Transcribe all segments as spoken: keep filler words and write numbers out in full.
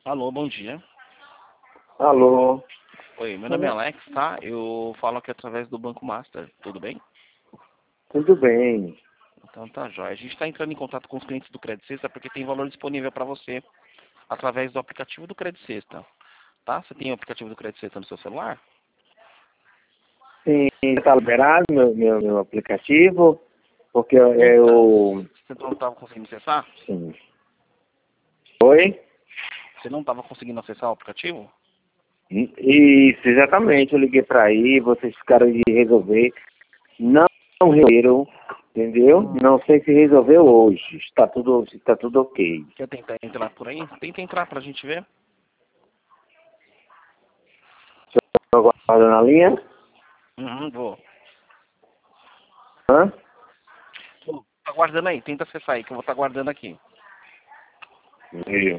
Alô, bom dia. Alô? Oi, meu nome é Alex, tá? Eu falo aqui através do Banco Master, tudo bem? Tudo bem. Então tá jóia. A gente está entrando em contato com os clientes do Credit Sexta porque tem valor disponível para você através do aplicativo do Credit Sexta, tá? Você tem o aplicativo do Credit Sexta no seu celular? Sim, está liberado meu, meu, meu aplicativo, porque eu... Então, eu- você não estava conseguindo acessar? Sim. Oi? Você não estava conseguindo acessar o aplicativo? Isso, exatamente. Eu liguei para aí, vocês ficaram de resolver. Não resolveram, entendeu? Hum, Não sei se resolveu hoje. Está tudo, está tudo ok. quer tentar entrar por aí? Tenta entrar para a gente ver. Estou aguardando na linha? Uhum, vou. Hã? Tô. Tá aguardando aí, tenta acessar aí, que eu vou estar aguardando aqui. Viu?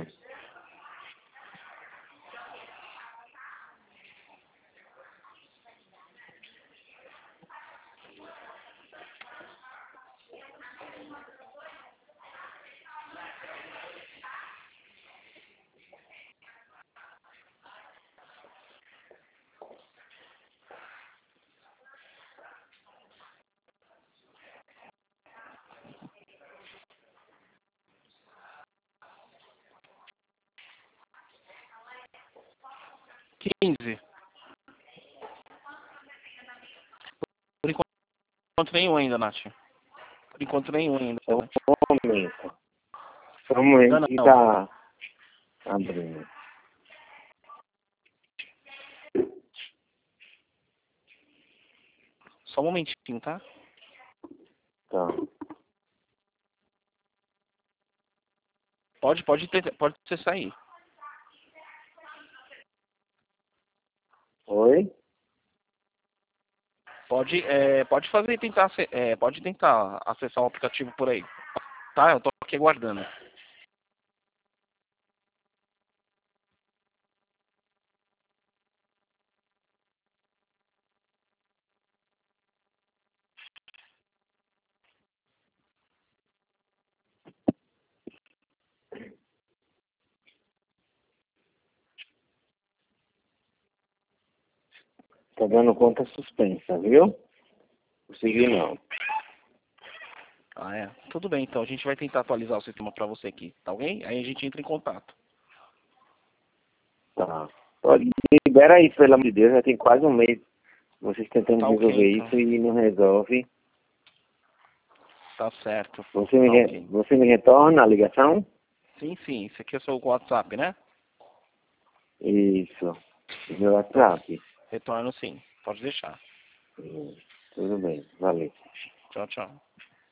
quinze. Por enquanto nenhum ainda, Nath. Por enquanto nenhum ainda, Só Nath. um momento. Só um Ainda momento que não. está abrindo. Só um momentinho, tá? Tá. Pode, pode, ter, pode você sair. Oi? Pode, é, pode fazer, tentar, ace- é, pode tentar acessar o aplicativo por aí. Tá? Eu tô aqui aguardando. Tá dando conta suspensa, viu? Consegui não. Ah, é. Tudo bem, então. A gente vai tentar atualizar o sistema pra você aqui, tá ok? Aí a gente entra em contato. Tá. Pode, libera aí, pelo amor de Deus, já tem quase um mês vocês tentando Tá ok, resolver então. isso e não resolve. Tá certo. Você me, Tá re- ok. você me retorna a ligação? Sim, sim. Esse aqui é o seu WhatsApp, né? Isso. Meu Então, WhatsApp. retorno sim. Pode deixar. Hum, Tudo bem, valeu. Tchau, tchau.